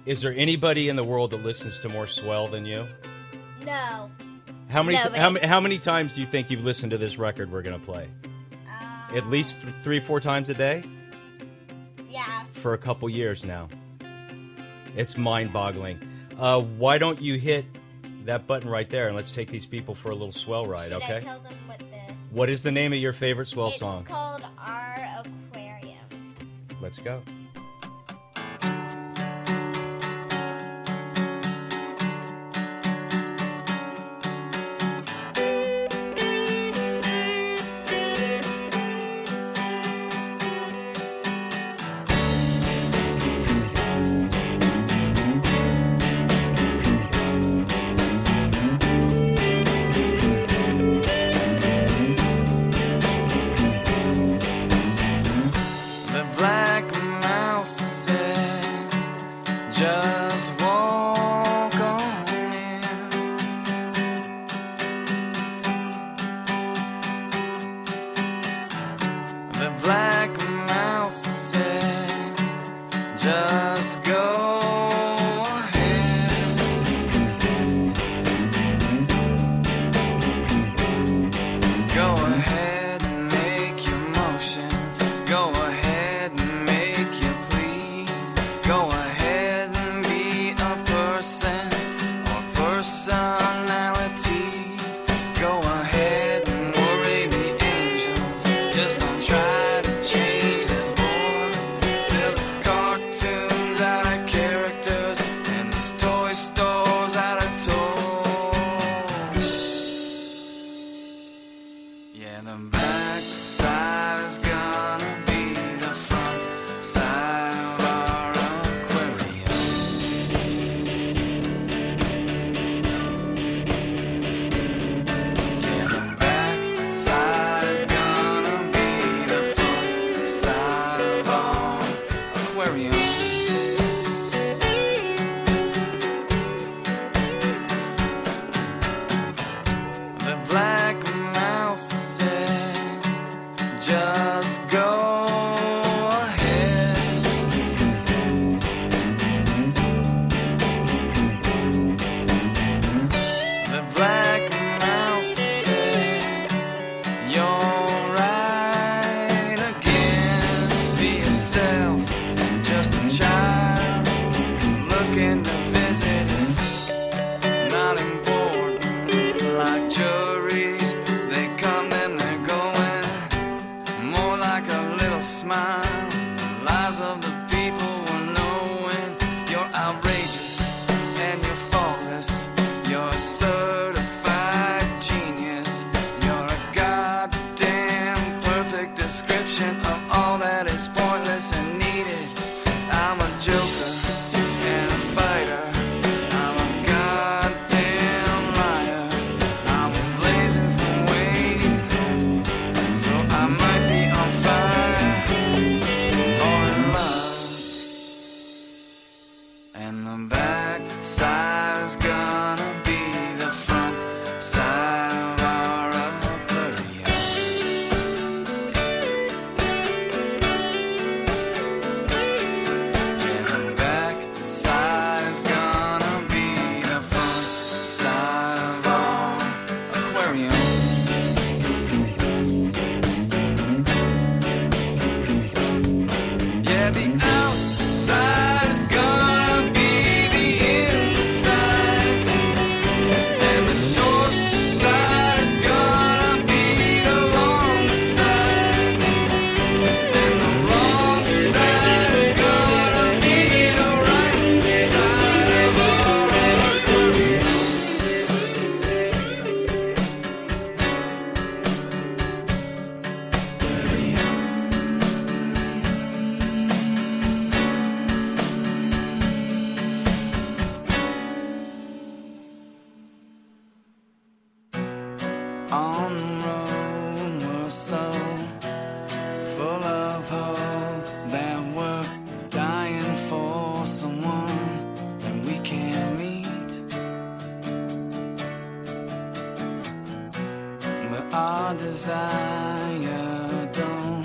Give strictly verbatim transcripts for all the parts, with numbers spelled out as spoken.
Is there anybody in the world that listens to more Swell than you? No. How many Nobody. how, ma- how many times do you think you've listened to this record we're going to play? Um, At least th- three, four times a day? Yeah. For a couple years now. It's mind-boggling. Uh, why don't you hit that button right there, and let's take these people for a little Swell ride, Should okay? I tell them what the... What is the name of your favorite Swell it's song? It's called Our Aquarium. Let's go.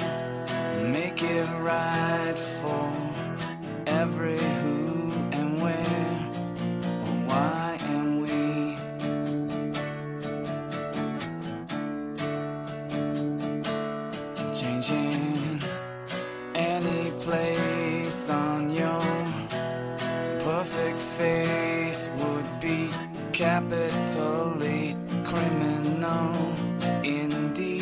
Make it right for every who and when. perfect face would be capitally criminal indeed.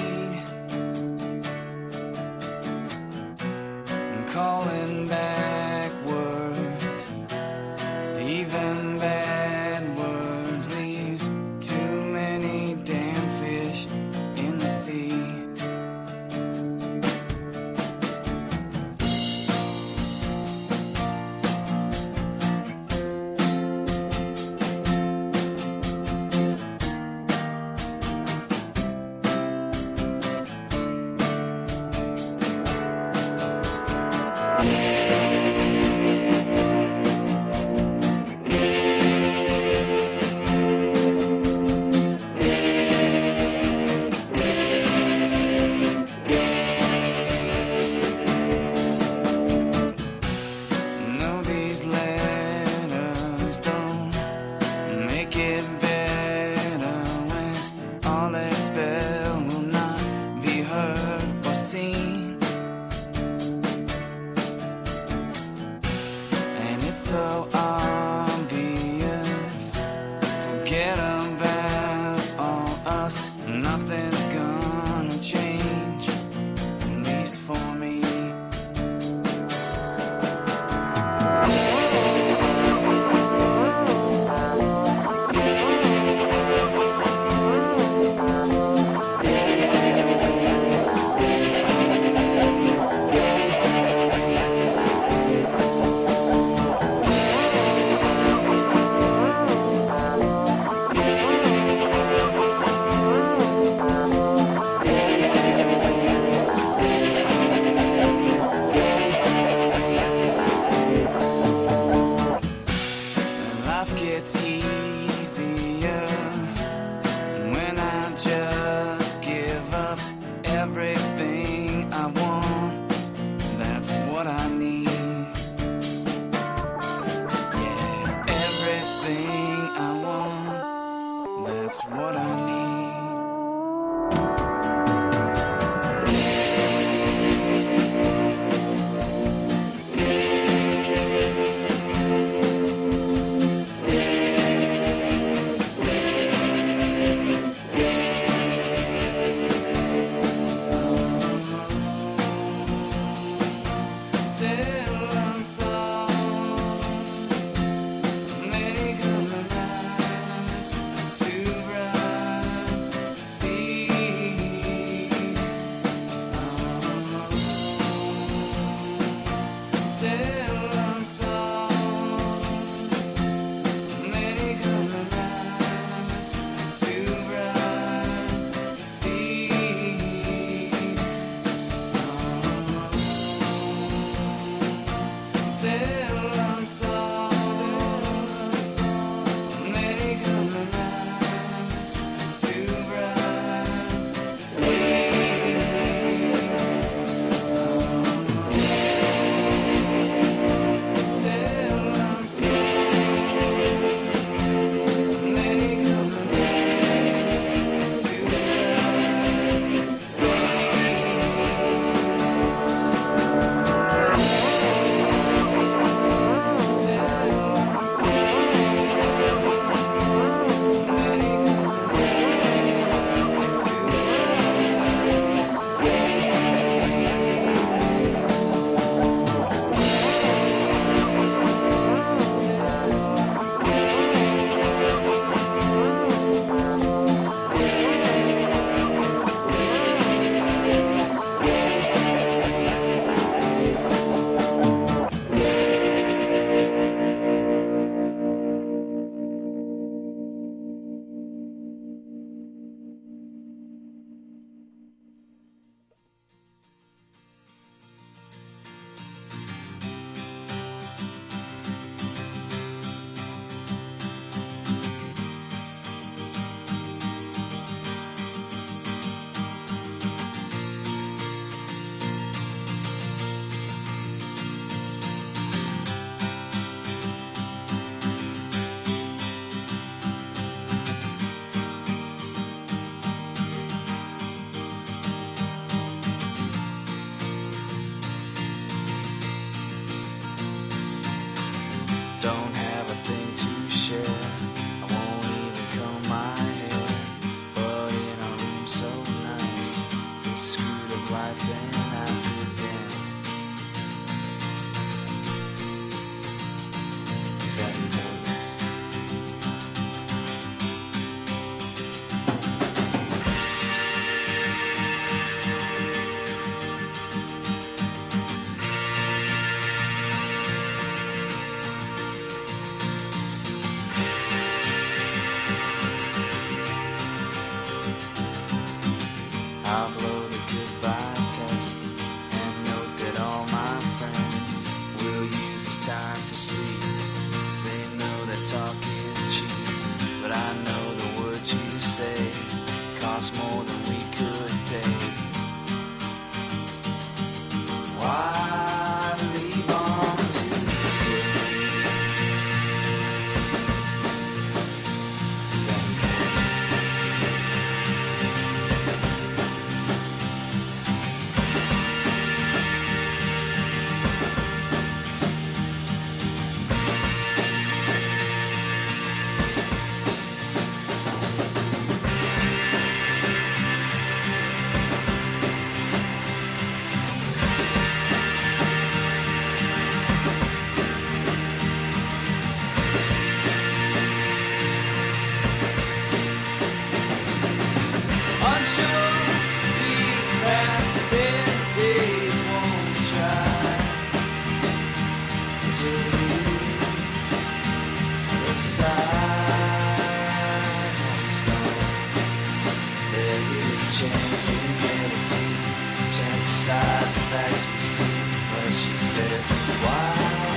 Calling backwards, even bad words leaves too many damn fish in the sea. So obvious, forget about all us. Nothing's gonna change, at least for me. It's easier when I just give up everything I want. That's what I need. Yeah, everything I want. That's what I need. Don't have sitting in the seat, chance beside the facts we see. But she says, why,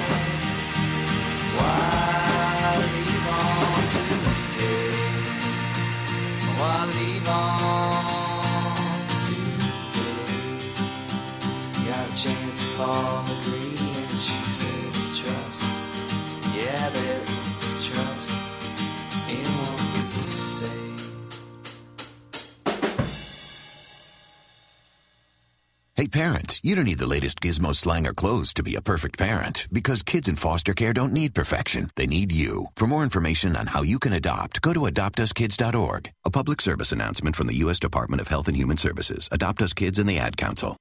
why leave on today? Why leave on today? Got a chance to fall agree, and she says, trust. Yeah, there is trust in what we say. Hey parents, you don't need the latest gizmo slang or clothes to be a perfect parent, because kids in foster care don't need perfection. They need you. For more information on how you can adopt, go to adopt us kids dot org. A public service announcement from the U S Department of Health and Human Services, Adopt Us Kids, and the Ad Council.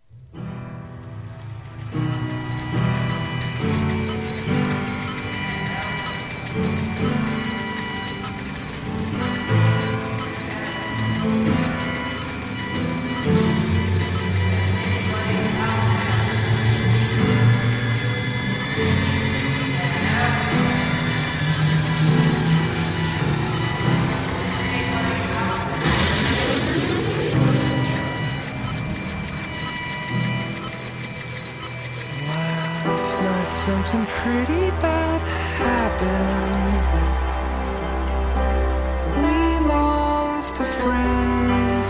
Last night something pretty bad happened. We lost a friend,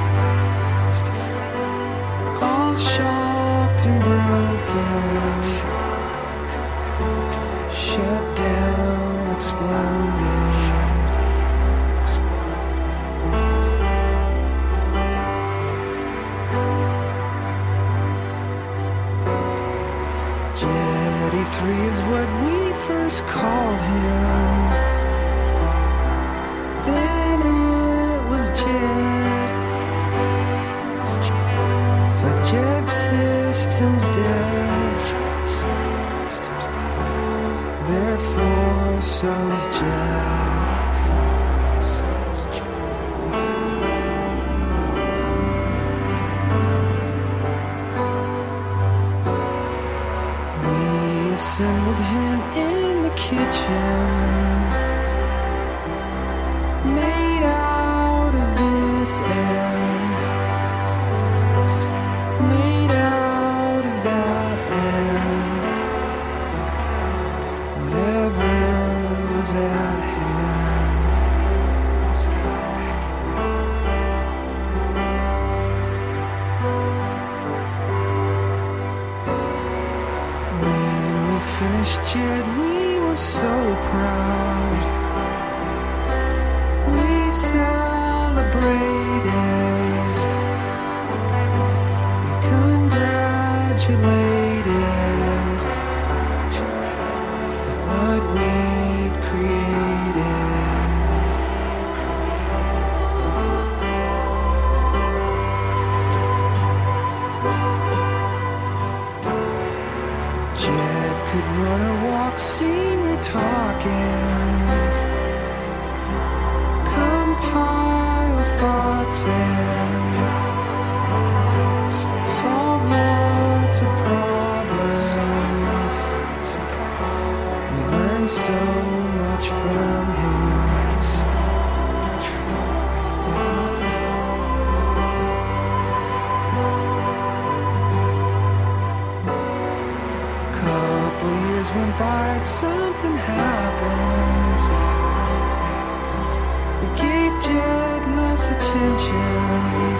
all shocked and broken, shut down, exploded. Jetty three is what we first called him. Then it was Jet. But Jet system's dead. Therefore, so's Jet. Assembled him in the kitchen, made out of this end, made out of that end, whatever was at hand. When we finished Jed, we were so proud. We celebrated. We congratulated at what we'd created. Jed could run or walk, sing or talk, and compile thoughts and solve lots of problems. We learned so much from him. Couple years went by and something happened. We gave Jed less attention.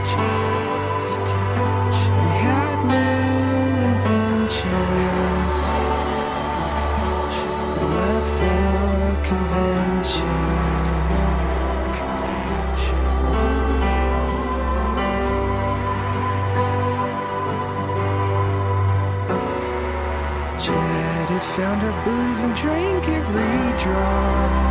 We had new inventions. We left for convention. Jed had found her booze and drank every drop.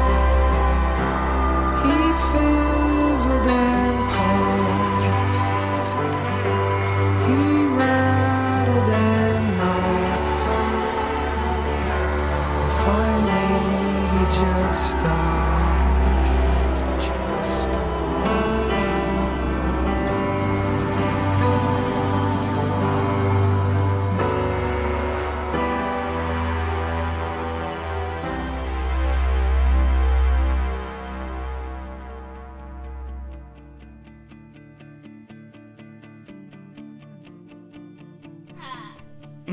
He fizzled and popped. He rattled and knocked. And finally he just stopped.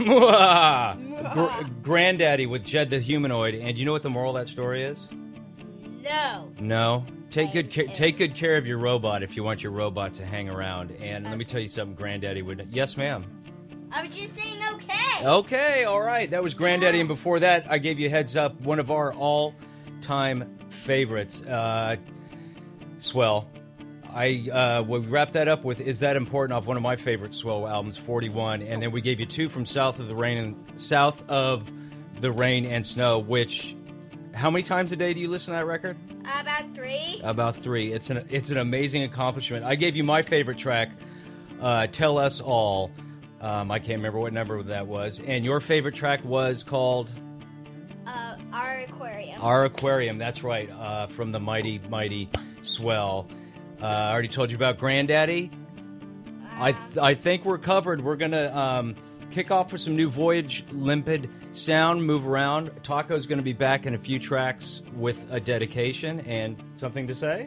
Gr- Granddaddy with Jed the Humanoid. And you know what the moral of that story is? No. No. Take good ca- take good care of your robot if you want your robot to hang around. And let me tell you something, Granddaddy would. Yes, ma'am. I was just saying okay. Okay, all right. That was Granddaddy, and before that, I gave you a heads up. One of our all-time favorites, uh, Swell. I uh, we wrapped that up with "Is That Important" off one of my favorite Swell albums, forty-one, and then we gave you two from South of the Rain and South of the Rain and Snow. Which, how many times a day do you listen to that record? About three. About three. It's an it's an amazing accomplishment. I gave you my favorite track, uh, "Tell Us All." Um, I can't remember what number that was, and your favorite track was called Uh, our aquarium. "Our Aquarium." That's right, uh, from the mighty mighty Swell. Uh, I already told you about Granddaddy. I th- I think we're covered. We're gonna um, kick off with some new Voyage Limpid sound. Move around. Taco's gonna be back in a few tracks with a dedication and something to say.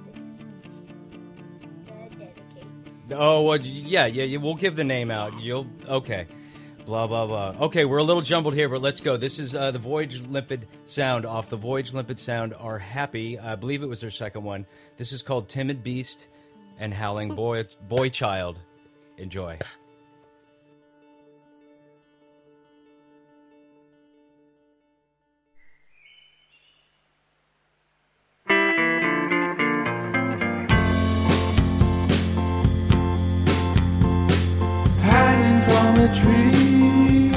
The dedication. Oh, well, yeah, yeah, yeah. We'll give the name out. You'll okay. Blah blah blah. Okay, we're a little jumbled here, but let's go. This is uh, the Voyage Limpid sound off the Voyage Limpid sound. Are Happy. I believe it was their second one. This is called "Timid Beast" and "Howling Boy Boy Child." Enjoy. Hanging from a tree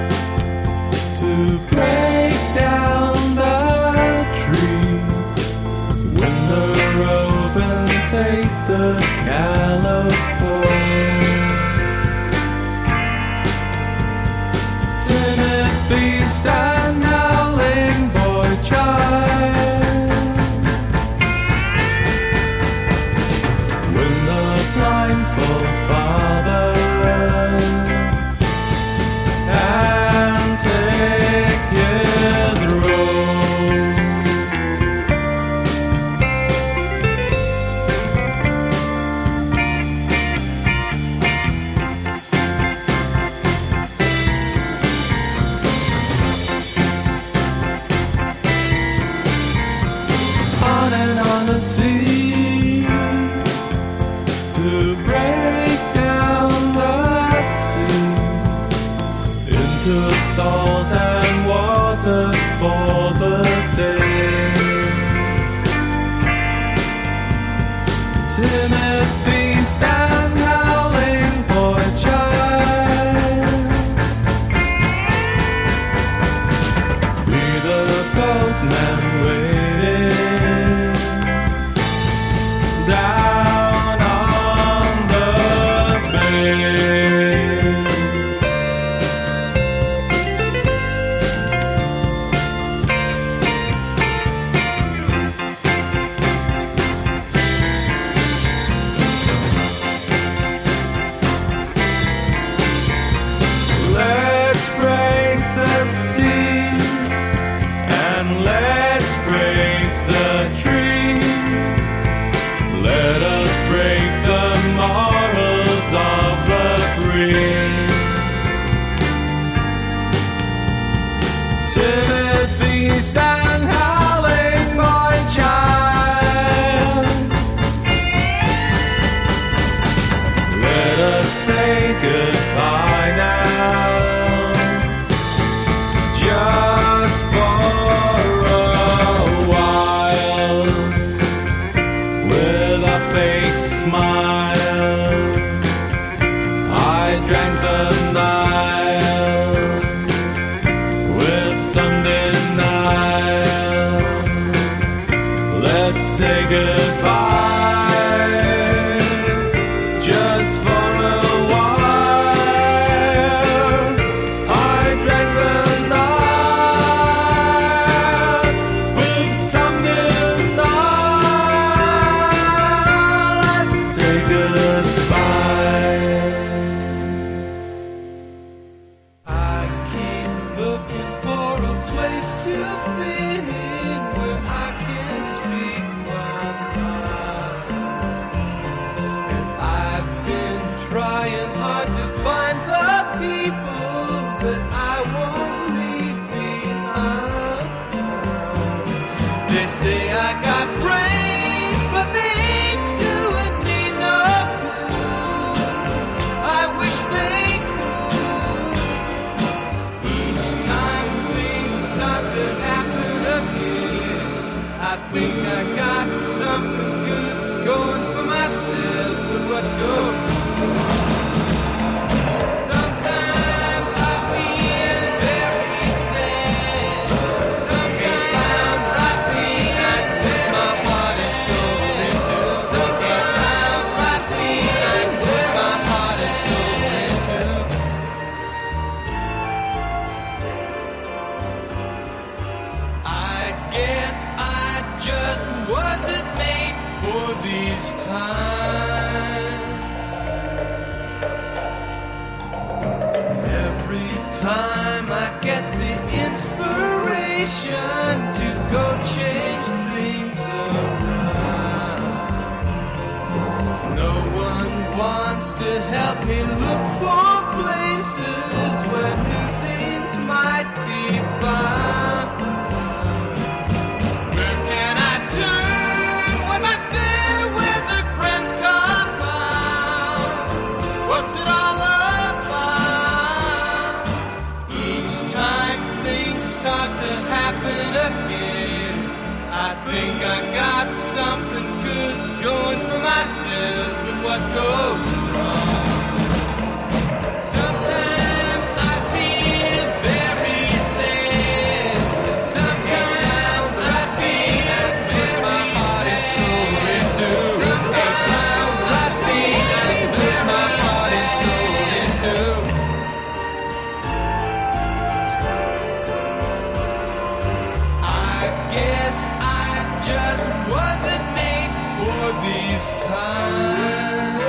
to break down the tree. Window open, take the gallows pole. Timid beast and howling boy child. When the blindfold father and take his role. On and on the sea to break down the sea into salt and water for the day. Timid beast and howling boy child. Be the boatman waiting down on the bay. Let's break the sea and let's break the tree. Let us break the morals of the free. Timid beast and howling boy child. Let us say goodbye now, just for a while, with a fake smile. I drank the Nile with some denial. Let's say goodbye, just for a while. I drank the Nile with some denial. Let's say goodbye. I keep looking for a place to fit in where I can speak my mind. say I got brains, but they ain't doing me no good. I wish they could. Each time things start to happen again, I think I got something good going for myself, but what goes? To go change things around. No one wants to help me look for places where new things might be found. Where can I turn when my fair weather friends come out? What's it all about? Each time things start to happen again, I think I got something good going for myself, but what goes wrong? Sometimes I feel very sad. Sometimes I feel very sad. Sometimes I feel very my heart and soul into. Just wasn't made for these times.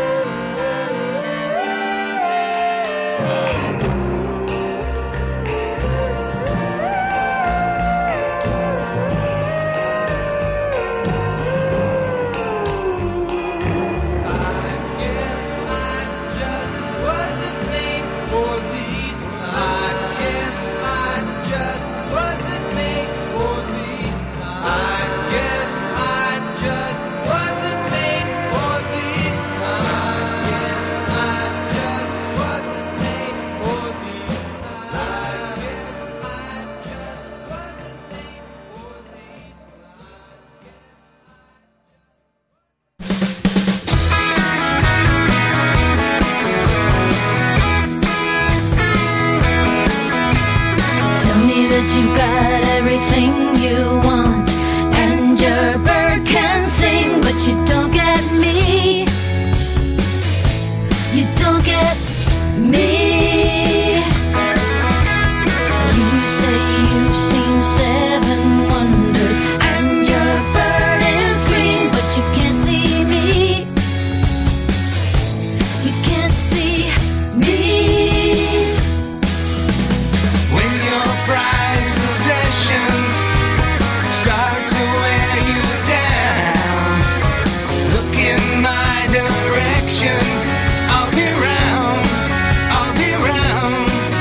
I guess I just wasn't made for these times. I guess I just wasn't made for these times. I guess I just wasn't made for these times. Yes, I just wasn't made for these times. I guess I just wasn't made for these Tell me that you got everything you want, and your bird can sing, but you don't get me. You don't get me. You say you've seen seven wonders, and your bird is green, but you can't see me. You can't see me. When your prized possessions start to wear you down, look in my direction. I'll be round, I'll be round.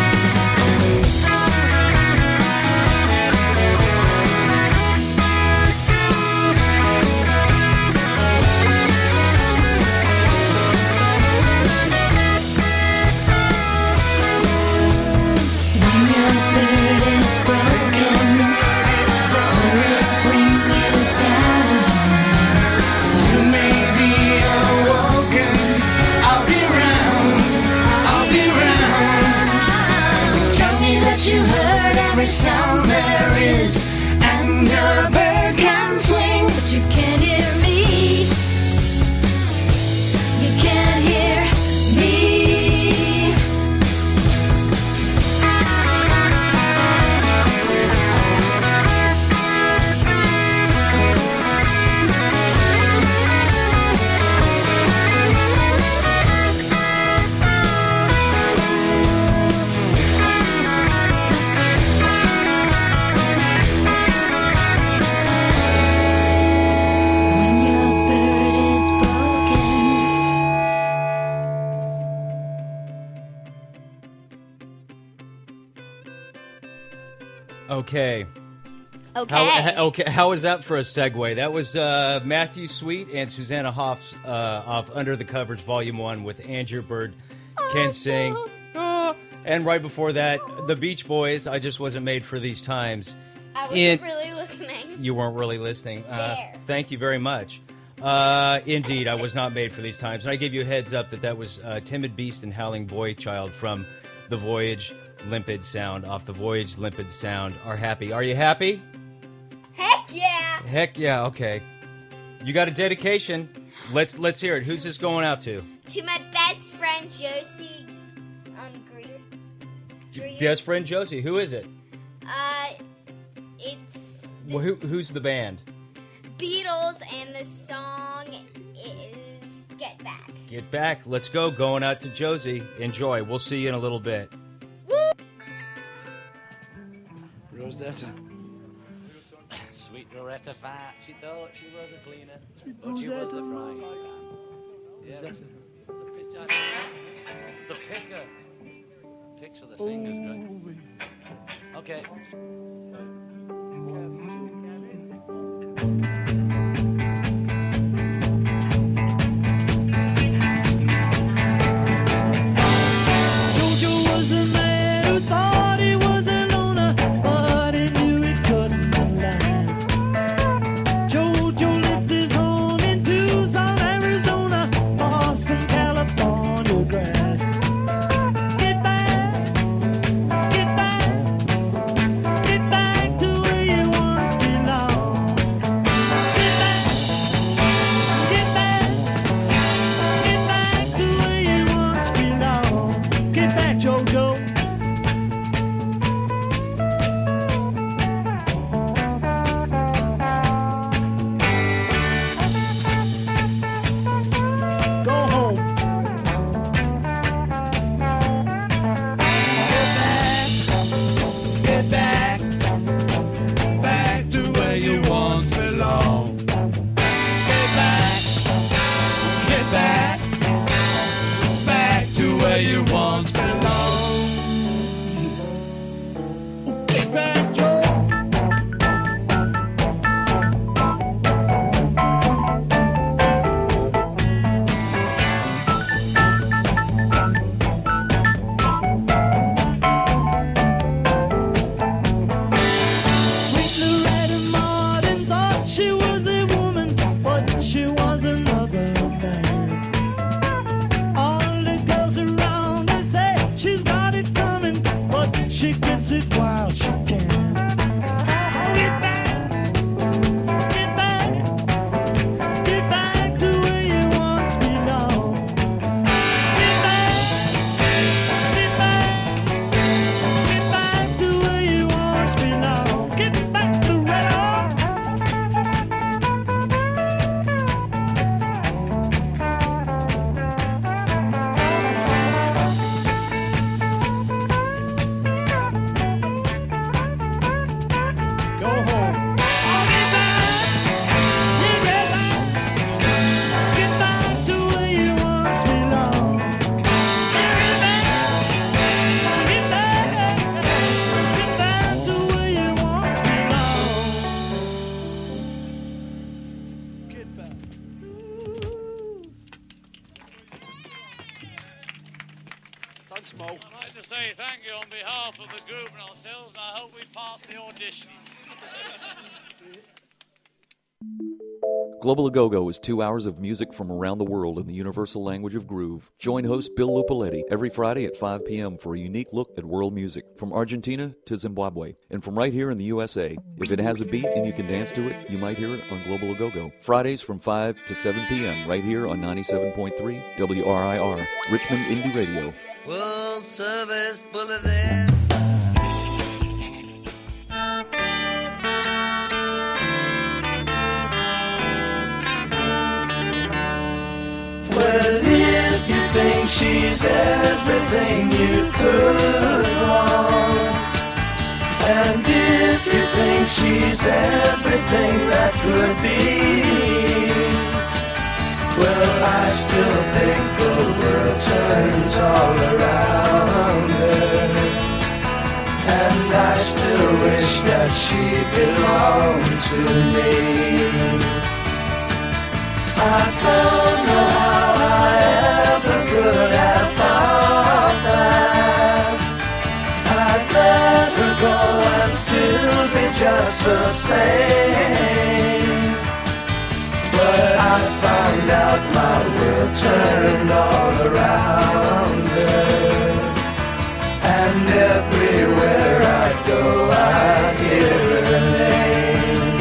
When your bird is broken, will it bring you down? You may be awoken. I'll be round, I'll be round. Tell me that you heard every sound there is, and your bird can swing, but you can't hear me. You can't hear me. When your bird is broken. Okay. Okay. How, okay, how was that for a segue? That was uh, Matthew Sweet and Susanna Hoffs uh, off Under the Covers Volume one with Andrew Bird Can Sing. Oh. And right before that, the Beach Boys, I Just Wasn't Made for These Times. I wasn't In, really listening. You weren't really listening. Uh, There. thank you very much. Uh, indeed, I was not made for these times. And I gave you a heads up that that was uh, Timid Beast and Howling Boy Child from The Voyage Limpid Sound. Off The Voyage Limpid Sound. Are happy. Are you happy? Heck yeah! Heck yeah, okay. You got a dedication. Let's let's hear it. Who's this going out to? To my best friend Josie um, Greer. Greer. Best friend Josie. Who is it? Uh, it's Well, who, who's the band? Beatles, and the song is Get Back. Get Back. Let's go. Going out to Josie. Enjoy. We'll see you in a little bit. Woo! Rosetta. Sweet Rosetta Fat. She thought she was a cleaner, but she was a frying pan. Yeah, the, the pitch I The picker. Picks with the fingers, great. Okay. Jojo was a man who thought he was a loner, but he knew it couldn't last. Jojo lived his home in Tucson, Arizona, for some California grass. Get back, get back, get back to where you once belonged. Get back, get back, get back to where you once belonged. Get back, Jojo. Go home. Get back, get back, back to where you once belonged. Get back, get back, back to where you once belonged. Get back, Joe. Sweet Loretta Martin thought she was a woman, but she was another man. All the girls around her say she's got it coming, but she gets it while she can. Get back, get back, get back to where you once belonged. Get back, get back, get back to where you once belonged. Get back to Loretta. Go home. Get back, get back, get back to where you once belonged. Get back, get back, get back to where you once belonged. Get back. Thanks, Mo. I'd like to say thank you on behalf of the group and ourselves, and I hope we pass the audition. Global A Go-Go is two hours of music from around the world in the universal language of groove. Join host Bill Lupaletti every Friday at five p.m. for a unique look at world music, from Argentina to Zimbabwe, and from right here in the U S A. If it has a beat and you can dance to it, you might hear it on Global A Go-Go. Fridays from five to seven p.m. right here on ninety-seven point three W R I R, Richmond Indie Radio. World Service Bulletin. Well, if you think she's everything you could want, and if you think she's everything that could be, well, I still think the world turns all around her, and I still wish that that she belonged to me. I don't know how I ever could have thought that I'd let her go and still be just the same. But I found out my world turned all around her, and everywhere I go I hear her name.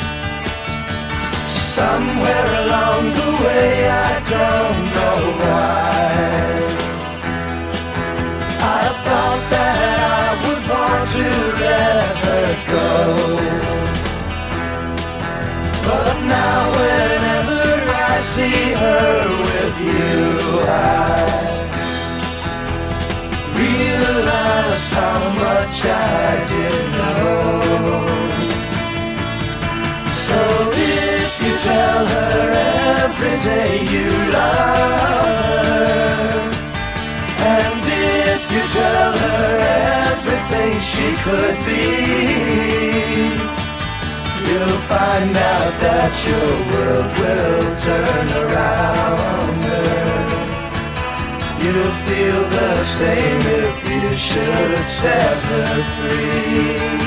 Somewhere along the way, I don't know why, I thought that I would want to let her go. But now whenever I see her with you, I realize how much I didn't know. So if you tell her every day you love her, and if you tell her everything she could be, you'll find out that your world will turn around her. You'll feel the same if you should set her free.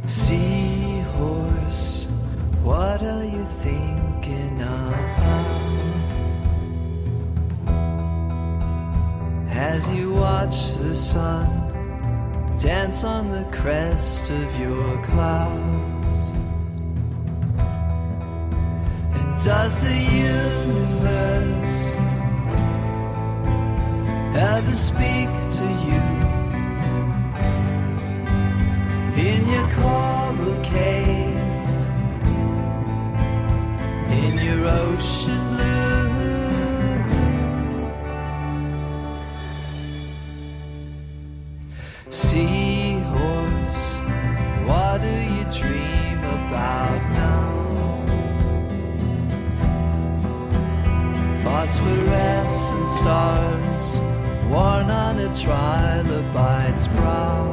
Seahorse, what are you thinking about? As you watch the sun dance on the crest of your clouds, and does the universe ever speak to you in your coral cave, in your ocean blue? Seahorse, what do you dream about now? Phosphorescent stars worn on a trilobite's brow,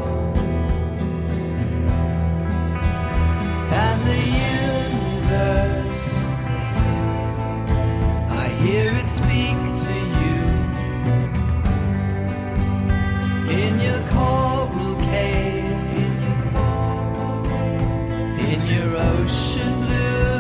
and the universe, I hear it speak to you in your coral cave, in your ocean blue.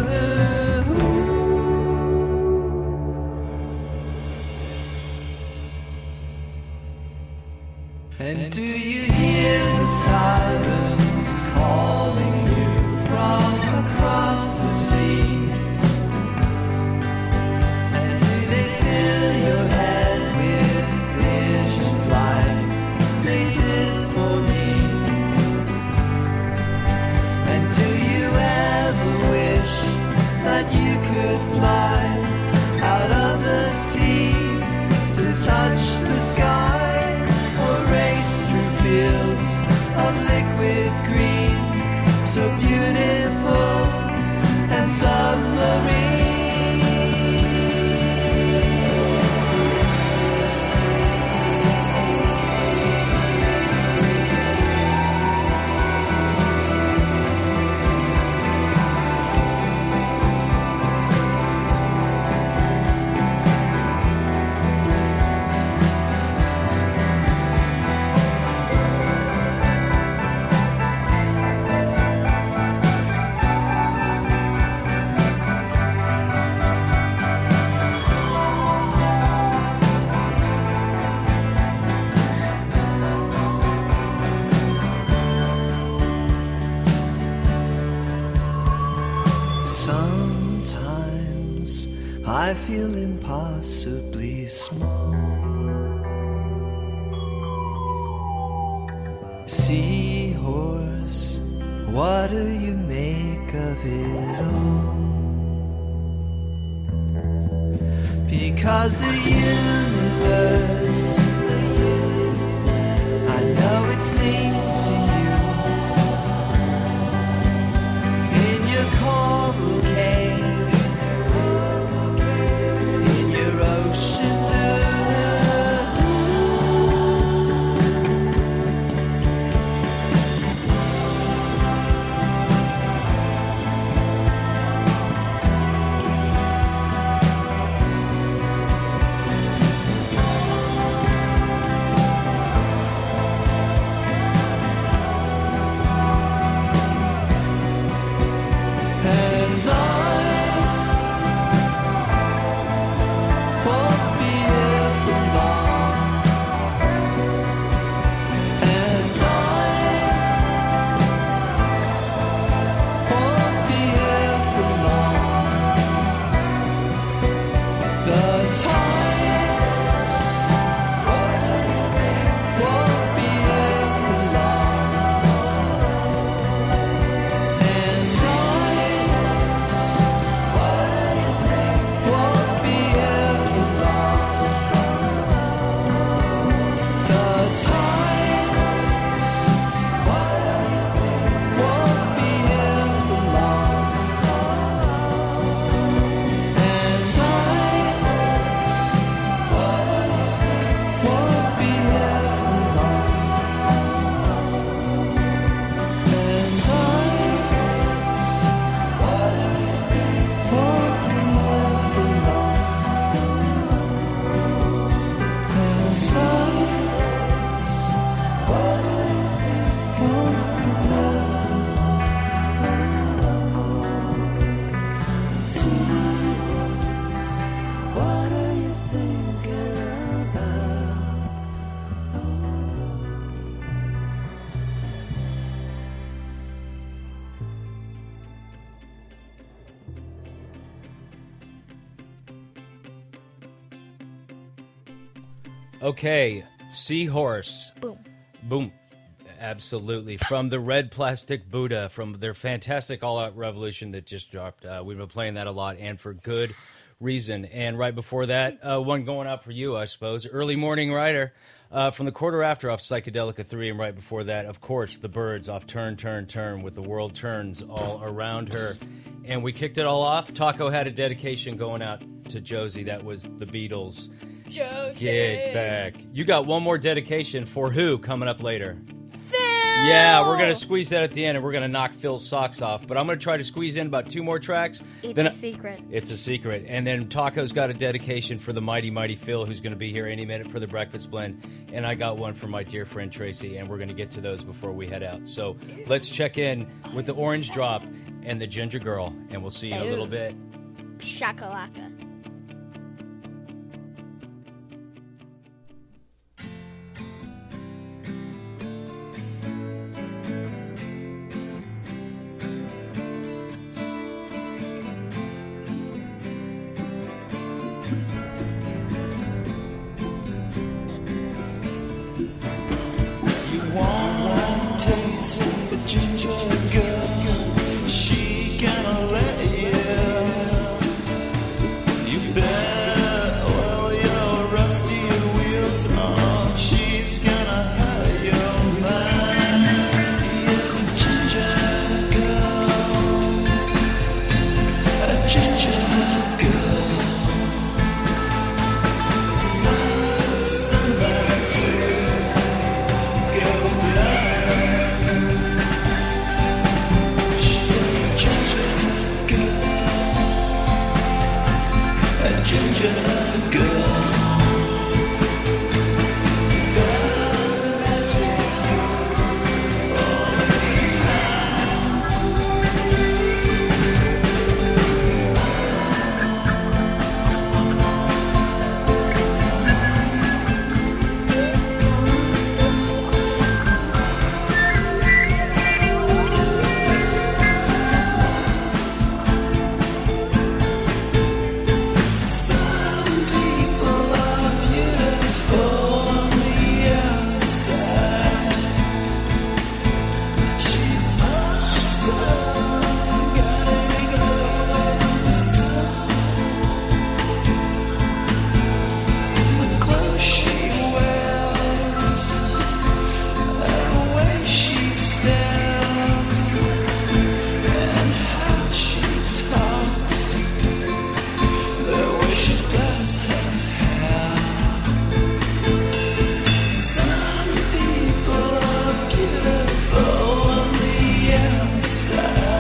And do you hear the sirens calling you from across the sea? And do they fill your head with visions like they did for me? And do you ever wish that you could fly out of the sea to touch the sky, or race through fields of liquid green, so beautiful and submarine? Sometimes I feel impossibly small. Seahorse, what do you make of it all? Because the universe, I know it sings to you in your coral cave, in your ocean blue. Okay, Seahorse. Boom. Boom. Absolutely. From the Red Plastic Buddha, from their fantastic All Out Revolution that just dropped. Uh, we've been playing that a lot, and for good reason. And right before that, uh, one going out for you, I suppose, Early Morning Rider uh, from the Quarter After off Psychedelica three. And right before that, of course, The Byrds off Turn, Turn, Turn with The World Turns All Around Her. And we kicked it all off. Taco had a dedication going out to Josie. That was the Beatles. Josie. Get back. You got one more dedication for who coming up later? Phil. Yeah, we're going to squeeze that at the end, and we're going to knock Phil's socks off. But I'm going to try to squeeze in about two more tracks. It's then a I- secret. It's a secret. And then Taco's got a dedication for the mighty, mighty Phil, who's going to be here any minute for the Breakfast Blend. And I got one for my dear friend Tracy, and we're going to get to those before we head out. So let's check in with the Orange Drop and the Ginger Girl, and we'll see you in a little bit. Shakalaka. You want to taste the ginger girl? She gonna let you. You bet. Well, your rusty wheels on. She's gonna have your mind. Here's a ginger girl, a ginger girl. Love somebody to. Ginger girl. Some people are beautiful on the outside.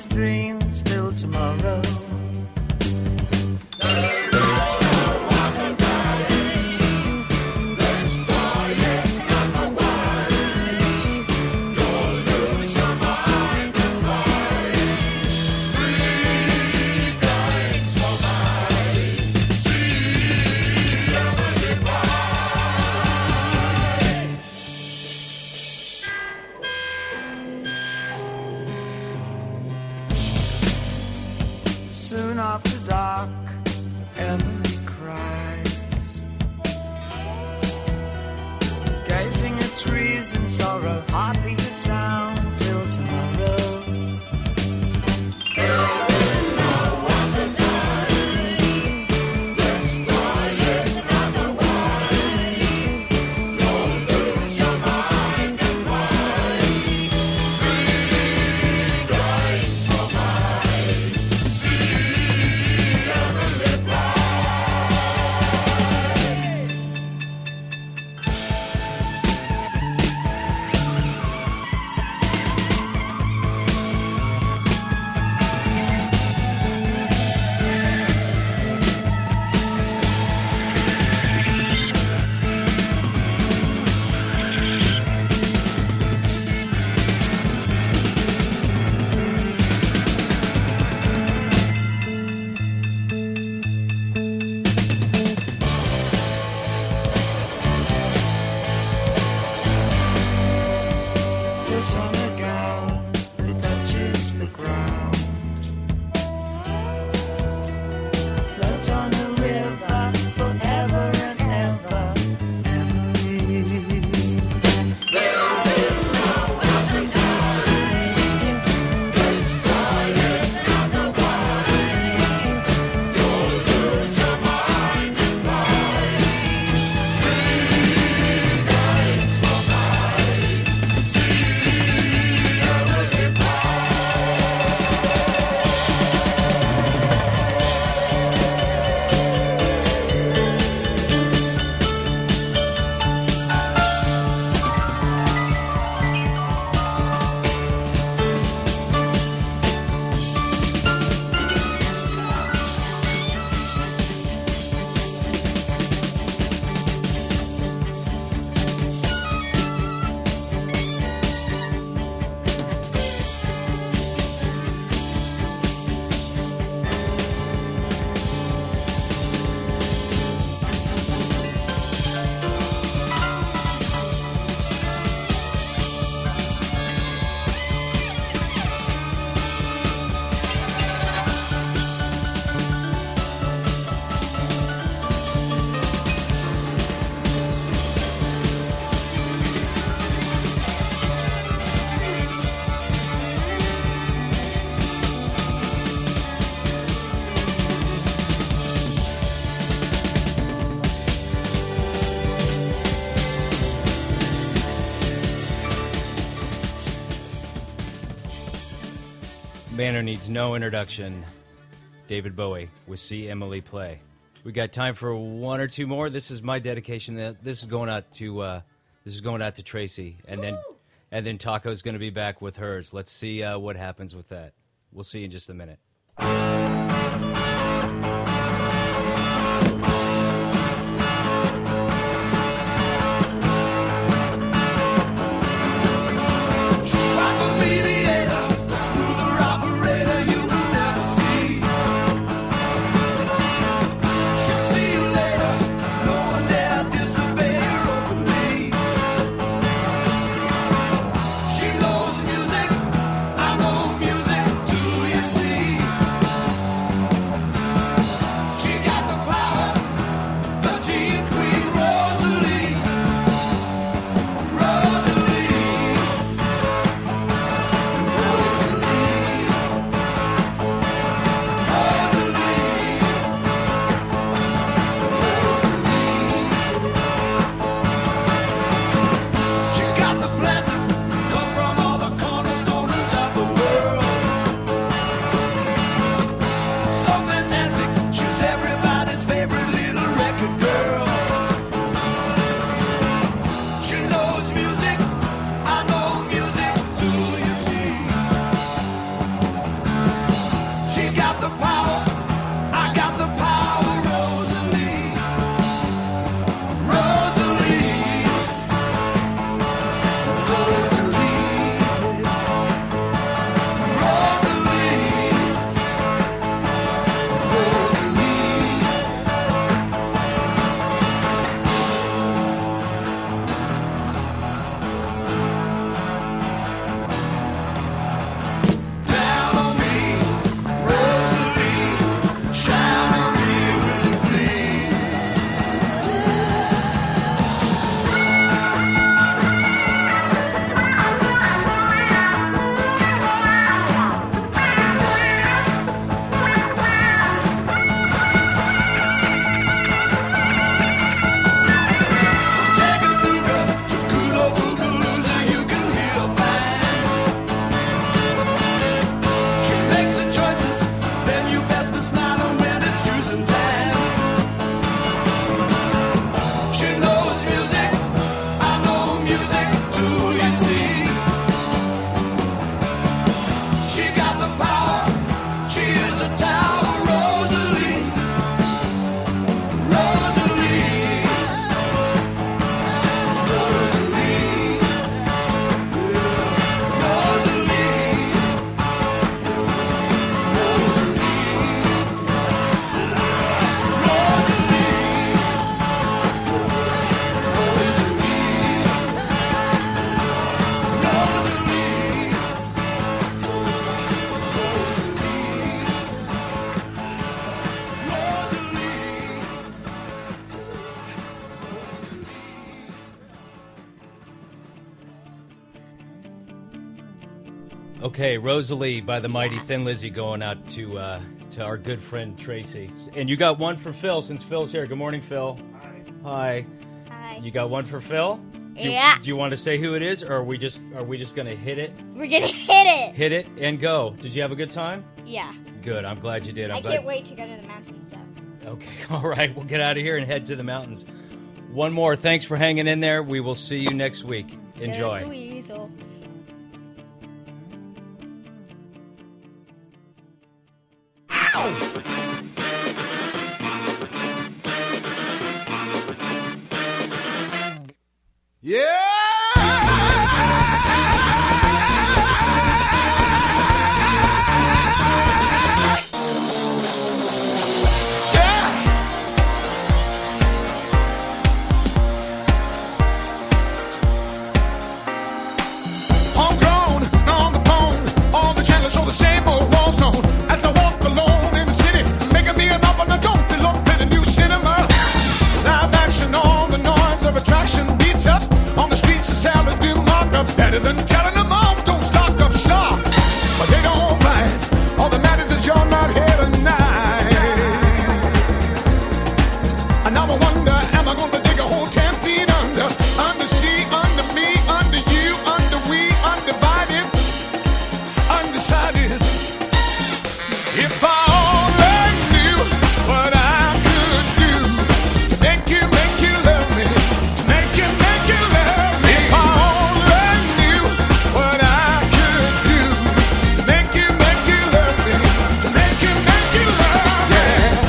dreams till tomorrow. Soon after dark, Emily cries, gazing at trees in sorrow, heart beat sound till tomorrow. Banner needs no introduction. David Bowie with See Emily Play. We got time for one or two more. This is my dedication. This is going out to uh, this is going out to Tracy, and then and then Taco's going to be back with hers. Let's see uh, what happens with that. We'll see you in just a minute. She knows music, I know music too, you see. Okay, Rosalie by the Mighty Thin Lizzy going out to uh, to our good friend Tracy. And you got one for Phil since Phil's here. Good morning, Phil. Hi. Hi. You got one for Phil? Do you, Yeah. Do you want to say who it is, or are we just are we just gonna hit it? We're gonna hit it. Hit it and go. Did you have a good time? Yeah. Good. I'm glad you did. I'm I glad. can't wait to go to the mountains, though. Okay. All right. We'll get out of here and head to the mountains. One more. Thanks for hanging in there. We will see you next week. Enjoy. Go Weasel. Yeah! Homegrown, on the bone, all the channels show the same old war zone. As I walk alone in the city, making me an offer I don't belong to the new cinema. Live action, all the noise of attraction beats up on the streets of Salad do mark up better than telling them off. Don't stock up shop, but they don't mind. All that matters is you're not here tonight. And now I wonder, am I going to dig a hole ten feet under? Under sea, under me, under you, under we, undivided, undecided. If I only knew what I could do to make you, make you love me, to make you, make you love me. If I only knew what I could do to make you, make you love me, to make you, make you love me.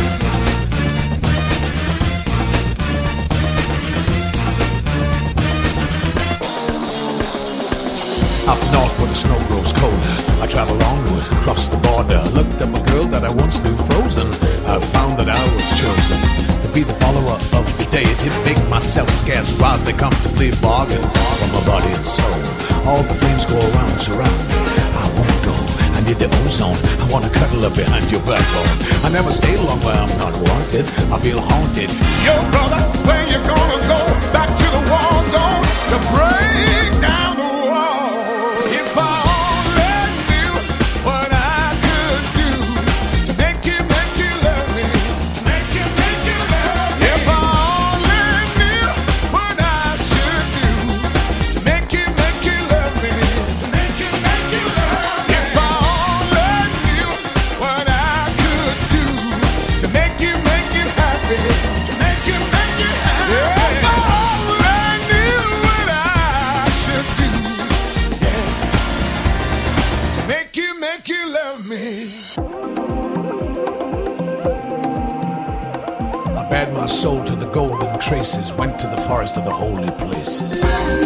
Up north where the snow grows colder, I travel onward, across the border. Looked at my girl that I once knew frozen. I found that I was chosen to be the follower of the deity. Make myself scarce while they comfortably bargain for my body and soul. All the flames go around, surround me. I won't go, I need the ozone. I wanna cuddle up behind your backbone. I never stay long where I'm not wanted. I feel haunted. Yo, brother, where you gonna go? Back to the war zone to break down the wall. If I only knew what I could do to make you, make you love me, to make you, make you love me. If I only knew what I should do to make you, make you love me, to make you, make you love me. If I only knew what I could do to make you, make you happy, to make you, make you happy. If I only knew what I should do, yeah, to make you, make you love me. I bared my soul to the golden traces, went to the forest of the holy places.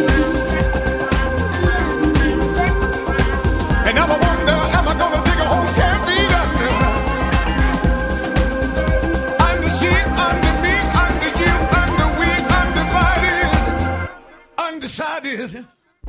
And now I wonder, am I gonna dig a hole ten feet under? Under sea, under me, under you, under we, undivided, undecided.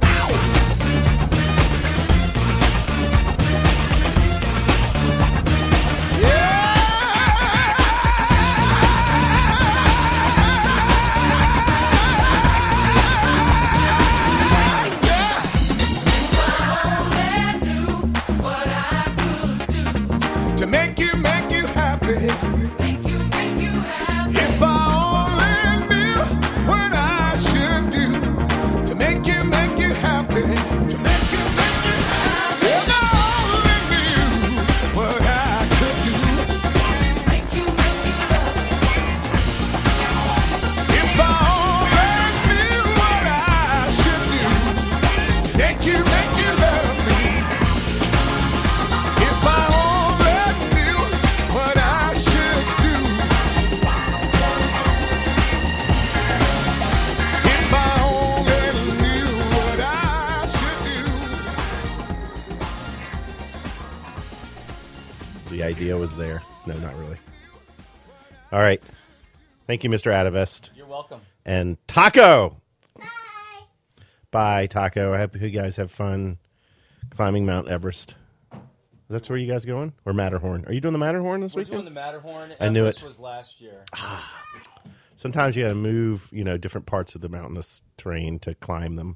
To make you, make you happy. Make you, make you happy. If I only knew what I should do to make you, make you happy. To make you, make you happy. If I only knew what I could do to make you, make you love me. If I only knew what I should do to make you, make you love me. If I only knew what I should do. If I only knew what I should do. The idea was there. No, not really. All right. Thank you, Mister Atavest. You're welcome. And Taco. Bye. Bye, Taco. I hope you guys have fun climbing Mount Everest. That's where you guys going? Or Matterhorn? Are you doing the Matterhorn this We're weekend? doing the Matterhorn. I knew Everest it. was last year. Sometimes you got to move, you know, different parts of the mountainous terrain to climb them.